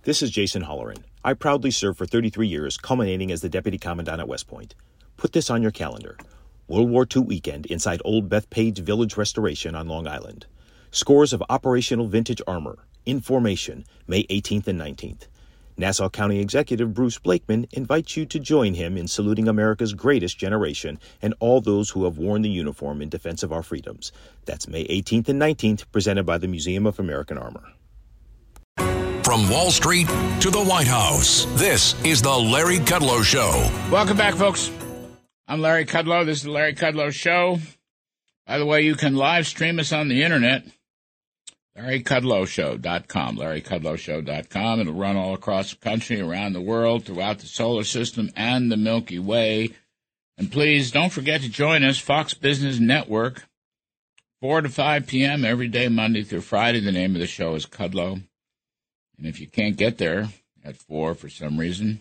This is Jason Holleran. I proudly served for 33 years, culminating as the Deputy Commandant at West Point. Put this on your calendar. World War II weekend inside Old Bethpage Village Restoration on Long Island. Scores of operational vintage armor, in formation, May 18th and 19th. Nassau County Executive Bruce Blakeman invites you to join him in saluting America's greatest generation and all those who have worn the uniform in defense of our freedoms. That's May 18th and 19th, presented by the Museum of American Armor. From Wall Street to the White House, this is the Larry Kudlow Show. Welcome back, folks. I'm Larry Kudlow. This is the Larry Kudlow Show. By the way, you can live stream us on the internet. LarryKudlowShow.com. LarryKudlowShow.com. It'll run all across the country, around the world, throughout the solar system and the Milky Way. And please don't forget to join us, Fox Business Network, 4 to 5 p.m. every day, Monday through Friday. The name of the show is Kudlow. And if you can't get there at 4 for some reason,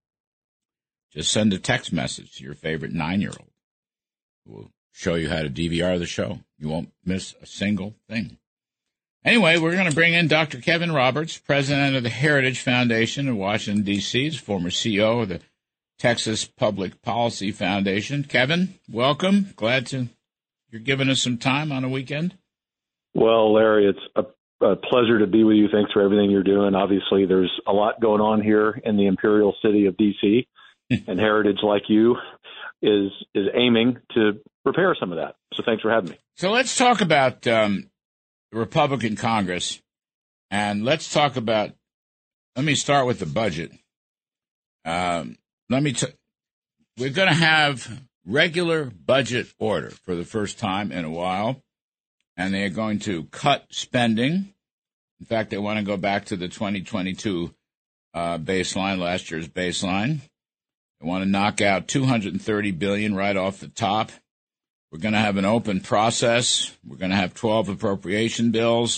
just send a text message to your favorite 9-year-old who will show you how to DVR the show. You won't miss a single thing. Anyway, we're going to bring in Dr. Kevin Roberts, president of the Heritage Foundation in Washington, D.C., former CEO of the Texas Public Policy Foundation. Kevin, welcome. Glad you're giving us some time on a weekend. Well, Larry, it's a pleasure to be with you. Thanks for everything you're doing. Obviously, there's a lot going on here in the imperial city of D.C., and Heritage, like you, is aiming to repair some of that. So thanks for having me. So let's talk about the Republican Congress, and let's talk about, let me start with the budget. We're going to have regular budget order for the first time in a while, and they're going to cut spending. In fact, they want to go back to the 2022 baseline, last year's baseline. They want to knock out $230 billion right off the top. We're going to have an open process. We're going to have 12 appropriation bills.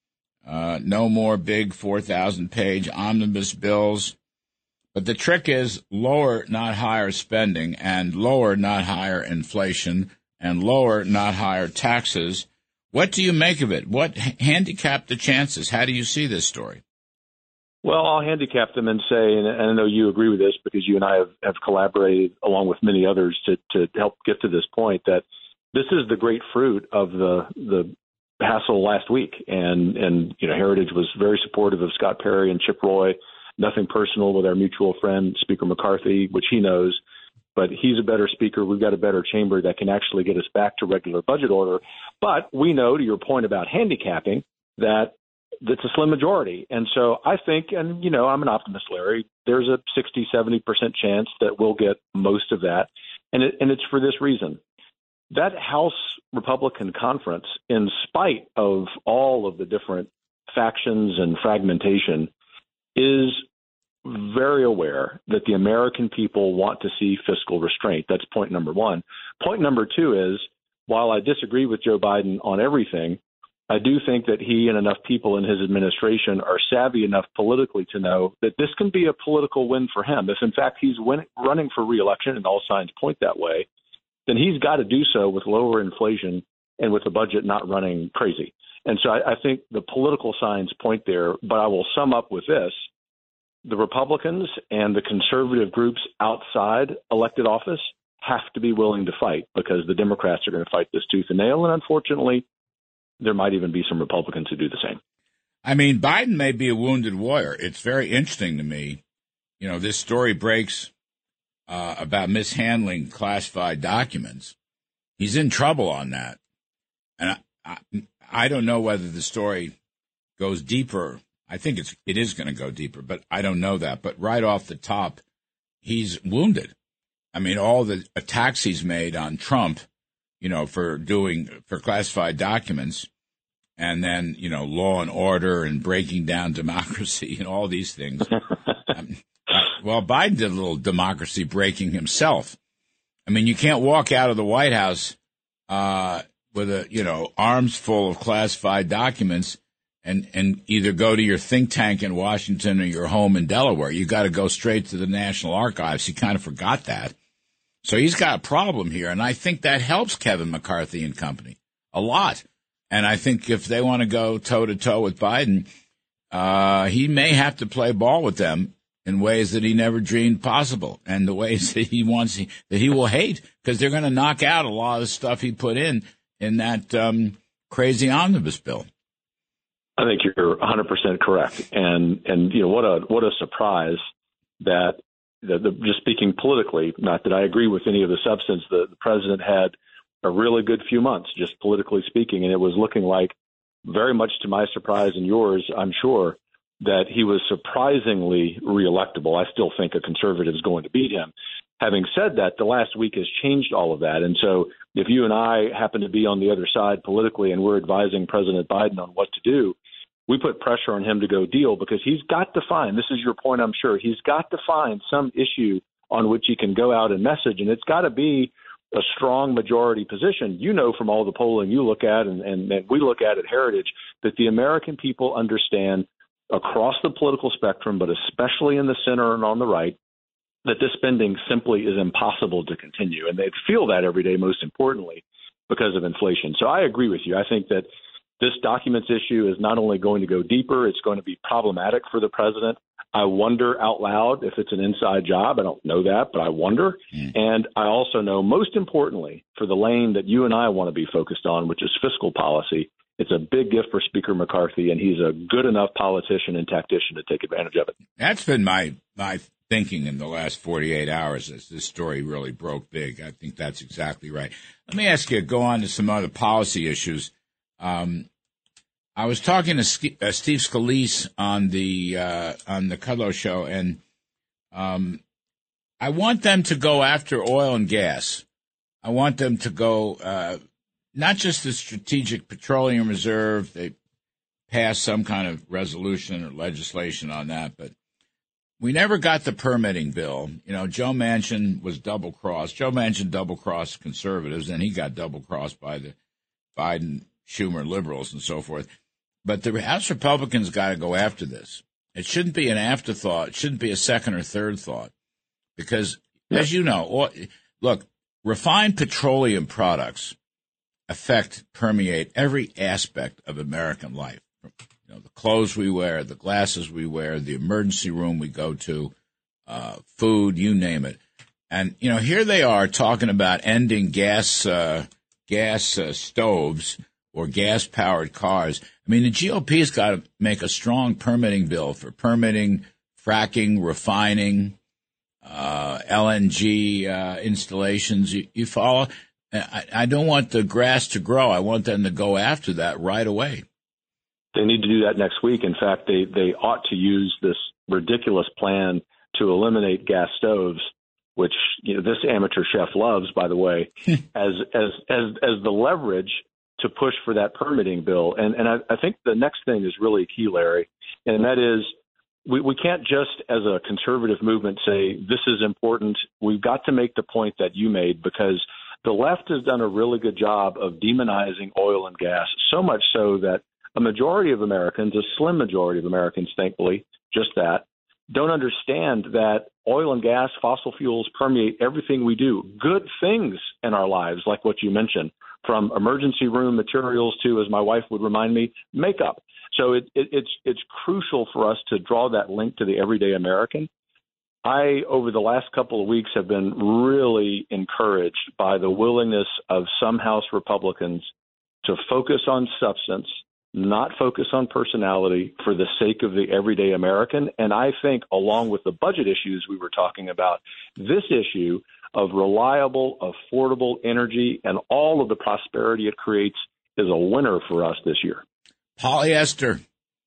No more big 4,000-page omnibus bills. But the trick is lower, not higher spending, and lower, not higher inflation, and lower, not higher taxes. What do you make of it? What handicapped the chances? How do you see this story? Well, I'll handicap them and say, and I know you agree with this because you and I have collaborated along with many others to help get to this point, that this is the great fruit of the hassle last week. And you know, Heritage was very supportive of Scott Perry and Chip Roy. Nothing personal with our mutual friend, Speaker McCarthy, which he knows. But he's a better speaker. We've got a better chamber that can actually get us back to regular budget order. But we know, to your point about handicapping, that that's a slim majority. And so I think, and, you know, I'm an optimist, Larry, there's a 60-70% chance that we'll get most of that. And it's for this reason. That House Republican conference, in spite of all of the different factions and fragmentation, is very aware that the American people want to see fiscal restraint. That's point number one. Point number two is, while I disagree with Joe Biden on everything, I do think that he and enough people in his administration are savvy enough politically to know that this can be a political win for him. If, in fact, he's running for re-election, and all signs point that way, then he's got to do so with lower inflation and with the budget not running crazy. And so I think the political signs point there, but I will sum up with this. The Republicans and the conservative groups outside elected office have to be willing to fight, because the Democrats are going to fight this tooth and nail. And unfortunately, there might even be some Republicans who do the same. I mean, Biden may be a wounded warrior. It's very interesting to me. You know, this story breaks about mishandling classified documents. He's in trouble on that. And I don't know whether the story goes deeper. I think it is going to go deeper, but I don't know that. But right off the top, he's wounded. I mean, all the attacks he's made on Trump, you know, for classified documents, and then, you know, law and order and breaking down democracy and all these things. Well, Biden did a little democracy breaking himself. I mean, you can't walk out of the White House with arms full of classified documents and either go to your think tank in Washington or your home in Delaware. You got to go straight to the National Archives. He kind of forgot that. So he's got a problem here, and I think that helps Kevin McCarthy and company a lot. And I think if they want to go toe-to-toe with Biden, he may have to play ball with them in ways that he never dreamed possible, and the ways that he will hate, because they're going to knock out a lot of the stuff he put in that crazy omnibus bill. I think you're 100% correct, and what a surprise that just speaking politically, not that I agree with any of the substance, the president had a really good few months, just politically speaking, and it was looking like, very much to my surprise and yours, I'm sure, that he was surprisingly reelectable. I still think a conservative is going to beat him. Having said that, the last week has changed all of that. And so if you and I happen to be on the other side politically and we're advising President Biden on what to do, we put pressure on him to go deal, because he's got to find, this is your point, I'm sure, he's got to find some issue on which he can go out and message. And it's got to be a strong majority position. You know, from all the polling you look at and we look at Heritage, that the American people understand across the political spectrum, but especially in the center and on the right, that this spending simply is impossible to continue. And they feel that every day, most importantly, because of inflation. So I agree with you. I think that this documents issue is not only going to go deeper, it's going to be problematic for the president. I wonder out loud if it's an inside job. I don't know that, but I wonder. And I also know, most importantly, for the lane that you and I want to be focused on, which is fiscal policy, it's a big gift for Speaker McCarthy, and he's a good enough politician and tactician to take advantage of it. That's been my thinking in the last 48 hours as this story really broke big. I think that's exactly right. Let me ask you, go on to some other policy issues. I was talking to Steve Scalise on the Kudlow show, and I want them to go after oil and gas. I want them to go not just the Strategic Petroleum Reserve. They passed some kind of resolution or legislation on that, but we never got the permitting bill. You know, Joe Manchin was double-crossed. Joe Manchin double-crossed conservatives, and he got double-crossed by the Biden, Schumer liberals and so forth. But the House Republicans got to go after this. It shouldn't be an afterthought. It shouldn't be a second or third thought. Because, as you know, look, refined petroleum products permeate every aspect of American life. You know, the clothes we wear, the glasses we wear, the emergency room we go to, food, you name it. And, you know, here they are talking about ending gas stoves or gas-powered cars. I mean, the GOP's got to make a strong permitting bill for permitting, fracking, refining, LNG installations. You follow? I don't want the grass to grow. I want them to go after that right away. They need to do that next week. In fact, they ought to use this ridiculous plan to eliminate gas stoves, which, you know, this amateur chef loves, by the way, as the leverage to push for that permitting bill. And I think the next thing is really key, Larry, and that is we can't just as a conservative movement say this is important. We've got to make the point that you made, because the left has done a really good job of demonizing oil and gas, so much so that a majority of Americans, a slim majority of Americans, thankfully, just that, don't understand that oil and gas, fossil fuels permeate everything we do. Good things in our lives, like what you mentioned, from emergency room materials to, as my wife would remind me, makeup. So it's crucial for us to draw that link to the everyday American. I, over the last couple of weeks, have been really encouraged by the willingness of some House Republicans to focus on substance, not focus on personality, for the sake of the everyday American. And I think, along with the budget issues we were talking about, this issue of reliable, affordable energy and all of the prosperity it creates is a winner for us this year. Polyester.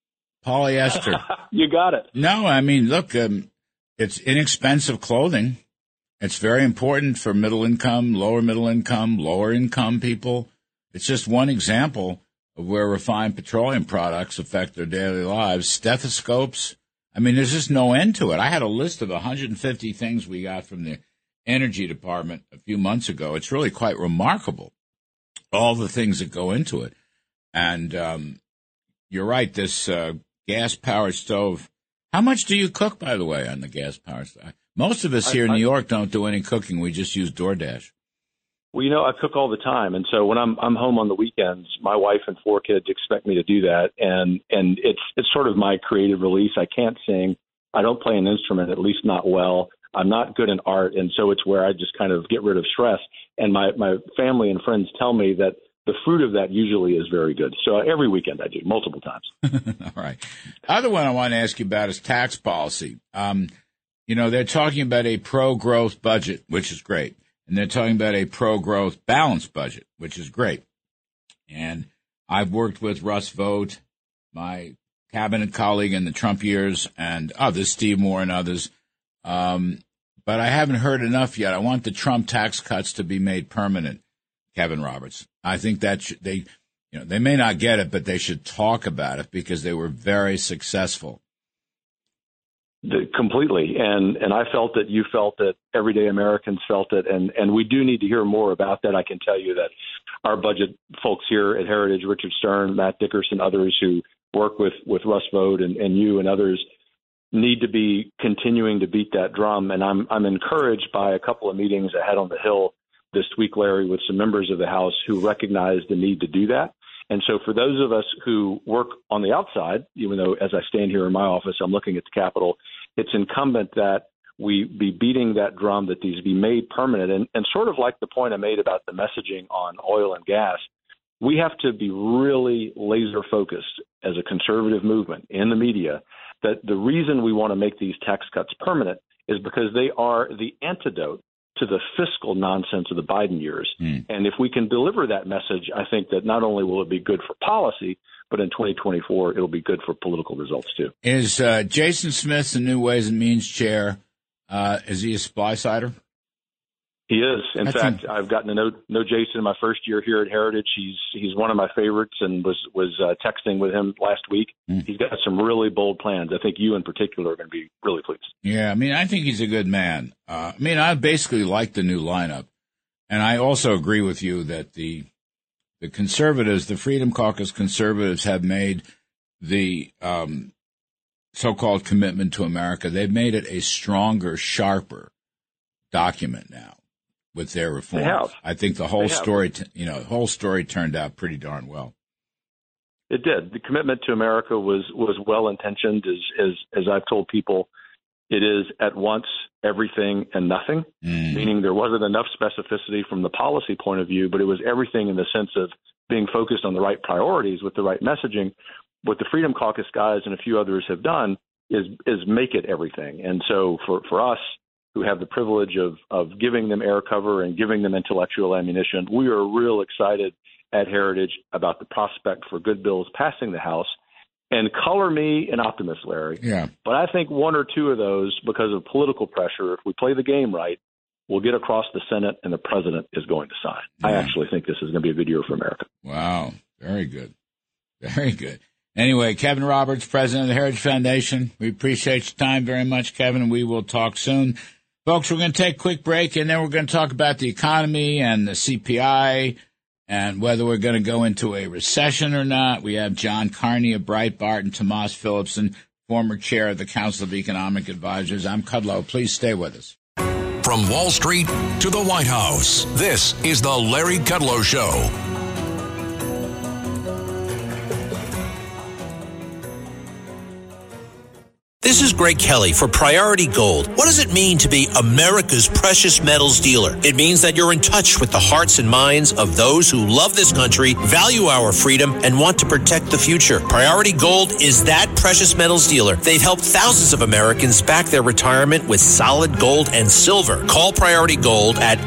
You got it. No, I mean, look, it's inexpensive clothing. It's very important for middle income, lower income people. It's just one example of where refined petroleum products affect their daily lives. Stethoscopes. I mean, there's just no end to it. I had a list of 150 things we got from the Energy Department a few months ago. It's really quite remarkable, all the things that go into it. And you're right, this gas-powered stove. How much do you cook, by the way, on the gas-powered stove? Most of us here in New York don't do any cooking. We just use DoorDash. Well, I cook all the time, and so when I'm home on the weekends, my wife and 4 kids expect me to do that, and it's sort of my creative release. I can't sing, I don't play an instrument, at least not well. I'm not good in art, and so it's where I just kind of get rid of stress. And my family and friends tell me that the fruit of that usually is very good. So every weekend I do, multiple times. All right. Other one I want to ask you about is tax policy. They're talking about a pro-growth budget, which is great. And they're talking about a pro-growth balanced budget, which is great. And I've worked with Russ Vought, my cabinet colleague in the Trump years, and others, Steve Moore and others. But I haven't heard enough yet. I want the Trump tax cuts to be made permanent, Kevin Roberts. I think that they may not get it, but they should talk about it because they were very successful. Completely. And I felt it, you felt it, everyday Americans felt it, and we do need to hear more about that. I can tell you that our budget folks here at Heritage, Richard Stern, Matt Dickerson, others who work with Russ Vought and you and others need to be continuing to beat that drum. And I'm encouraged by a couple of meetings I had on the Hill this week, Larry, with some members of the House who recognize the need to do that. And so for those of us who work on the outside, even though as I stand here in my office, I'm looking at the Capitol, it's incumbent that we be beating that drum, that these be made permanent. And sort of like the point I made about the messaging on oil and gas, we have to be really laser focused as a conservative movement in the media that the reason we want to make these tax cuts permanent is because they are the antidote to the fiscal nonsense of the Biden years. And if we can deliver that message, I think that not only will it be good for policy, but in 2024, it'll be good for political results, too. Is Jason Smith the new Ways and Means chair? Is he a supply-sider? He is. In fact, I've gotten to know Jason in my first year here at Heritage. He's one of my favorites, and was texting with him last week. He's got some really bold plans. I think you in particular are going to be really pleased. Yeah, I think he's a good man. I basically like the new lineup, and I also agree with you that the conservatives, the Freedom Caucus conservatives, have made the so-called commitment to America. They've made it a stronger, sharper document now. With their reforms, I think the whole story, whole story turned out pretty darn well. It did. The commitment to America was well intentioned. As I've told people, it is at once everything and nothing. Meaning there wasn't enough specificity from the policy point of view, but it was everything in the sense of being focused on the right priorities with the right messaging. What the Freedom Caucus guys and a few others have done is make it everything. And so for us, who have the privilege of giving them air cover and giving them intellectual ammunition, we are real excited at Heritage about the prospect for good bills passing the House. And color me an optimist, Larry. Yeah. But I think one or two of those, because of political pressure, if we play the game right, we'll get across the Senate and the president is going to sign. Yeah. I actually think this is going to be a good year for America. Wow. Very good. Very good. Anyway, Kevin Roberts, president of the Heritage Foundation. We appreciate your time very much, Kevin. We will talk soon. Folks, we're going to take a quick break, and then we're going to talk about the economy and the CPI and whether we're going to go into a recession or not. We have John Carney of Breitbart and Tomas Philipson, former chair of the Council of Economic Advisors. I'm Kudlow. Please stay with us. From Wall Street to the White House, this is the Larry Kudlow Show. This is Greg Kelly for Priority Gold. What does it mean to be America's precious metals dealer? It means that you're in touch with the hearts and minds of those who love this country, value our freedom, and want to protect the future. Priority Gold is that precious metals dealer. They've helped thousands of Americans back their retirement with solid gold and silver. Call Priority Gold at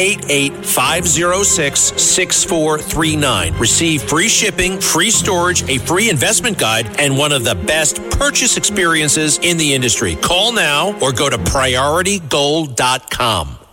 888-506-6439. Receive free shipping, free storage, a free investment guide, and one of the best purchase experiences in the industry. Call now or go to PriorityGold.com.